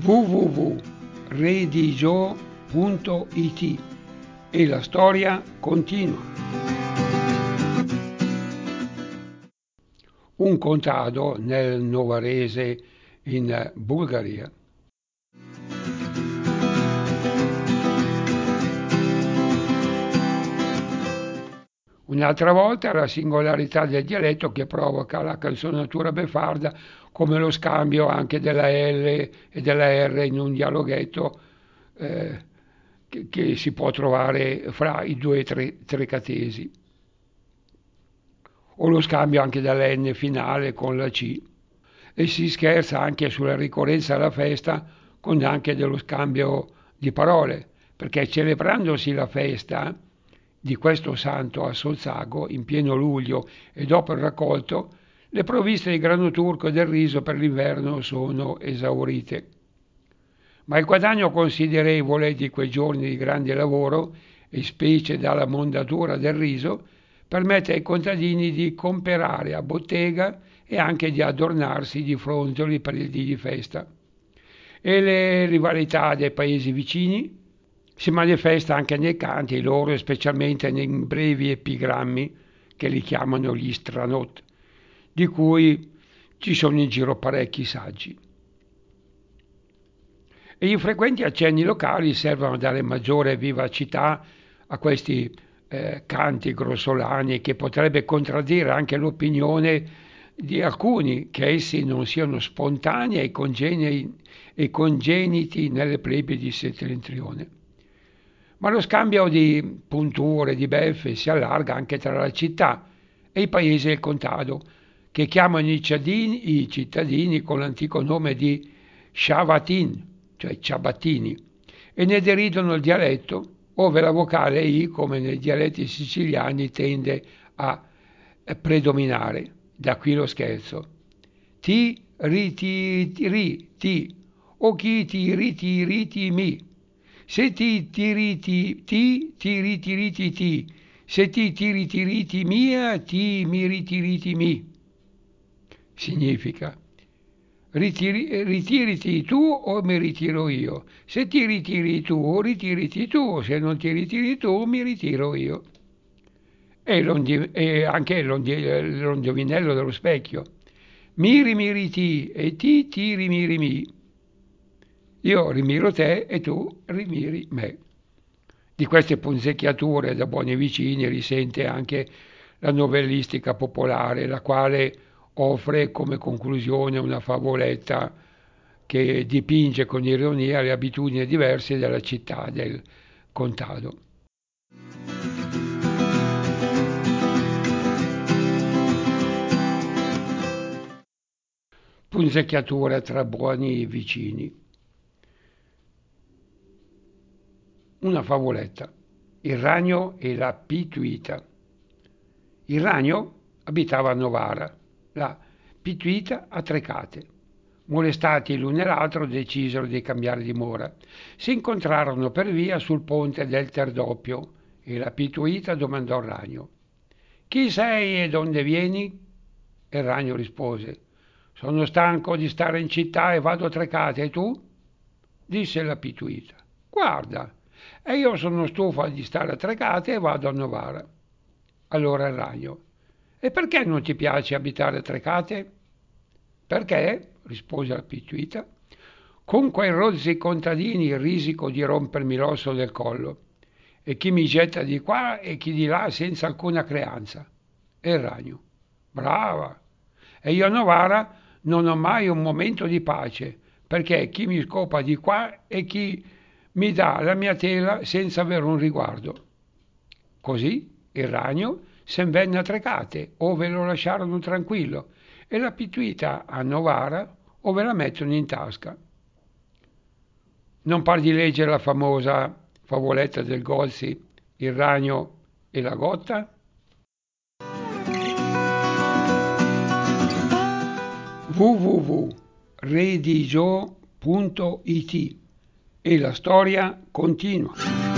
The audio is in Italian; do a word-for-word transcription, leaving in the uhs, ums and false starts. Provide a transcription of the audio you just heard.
w w w punto redigio punto i t e la storia continua. Un contado nel Novarese in Bulgaria. Un'altra volta la singolarità del dialetto che provoca la canzonatura beffarda, come lo scambio anche della L e della R in un dialoghetto eh, che, che si può trovare fra i due tre, trecatesi, o lo scambio anche della N finale con la C. E si scherza anche sulla ricorrenza alla festa con anche dello scambio di parole, perché celebrandosi la festa di questo santo a Solzago in pieno luglio e dopo il raccolto, le provviste di grano turco e del riso per l'inverno sono esaurite. Ma il guadagno considerevole di quei giorni di grande lavoro, e specie dalla mondatura del riso, permette ai contadini di comperare a bottega e anche di adornarsi di fronzoli per il dì di festa. E le rivalità dei paesi vicini si manifesta anche nei canti loro, specialmente nei brevi epigrammi che li chiamano gli stranot, di cui ci sono in giro parecchi saggi. E i frequenti accenni locali servono a dare maggiore vivacità a questi eh, canti grossolani, che potrebbe contraddire anche l'opinione di alcuni che essi non siano spontanei e congeniti, e congeniti nelle plebi di settentrione. Ma lo scambio di punture, di beffe, si allarga anche tra la città e i paesi del contado, che chiamano i cittadini, i cittadini con l'antico nome di Shavatin, cioè ciabattini, e ne deridono il dialetto, ove la vocale I, come nei dialetti siciliani, tende a predominare. Da qui lo scherzo. Ti, ri, ti, ri, ti, o chi ti, ri, ti, ri, ti, mi. Se ti, ti, ri, ti, ti, ti, ri, ti, ri, ti, ti. Se ti, ti, ri, ti, ri, ti, mia, ti, mi, ri, ti, ri, ti, mi. Significa: ritiri, ritiriti tu o mi ritiro io. Se ti ritiri tu, ritiriti tu. Se non ti ritiri tu, mi ritiro io. E, e anche l'ondovinello dello specchio. Miri miri ti e ti ti rimiri mi. Io rimiro te e tu rimiri me. Di queste punzecchiature da buoni vicini risente anche la novellistica popolare, la quale offre come conclusione una favoletta che dipinge con ironia le abitudini diverse della città del contado. Punzecchiature tra buoni vicini. Una favoletta: il ragno e la pituita. Il ragno abitava a Novara, la pituita a Trecate. Molestati l'un e l'altro, decisero di cambiare dimora. Si incontrarono per via sul ponte del Terdoppio e la pituita domandò al ragno: «Chi sei e donde vieni?» E il ragno rispose: «Sono stanco di stare in città e vado a Trecate, e tu?» Disse la pituita: «Guarda, e io sono stufa di stare a Trecate e vado a Novara». Allora il ragno: «E perché non ti piace abitare a Trecate?» «Perché?» rispose la pituita. «Con quei rozzi contadini risico di rompermi l'osso del collo, e chi mi getta di qua e chi di là senza alcuna creanza». E il ragno: «Brava! E io a Novara non ho mai un momento di pace, perché chi mi scopa di qua e chi mi dà la mia tela senza avere un riguardo». Così il ragno se ne venne a Trecate, ove lo lasciarono tranquillo, e la pituita a Novara, ove la mettono in tasca. Non par di leggere la famosa favoletta del Golsi, il ragno e la gotta? w w w punto redigio punto i t e la storia continua.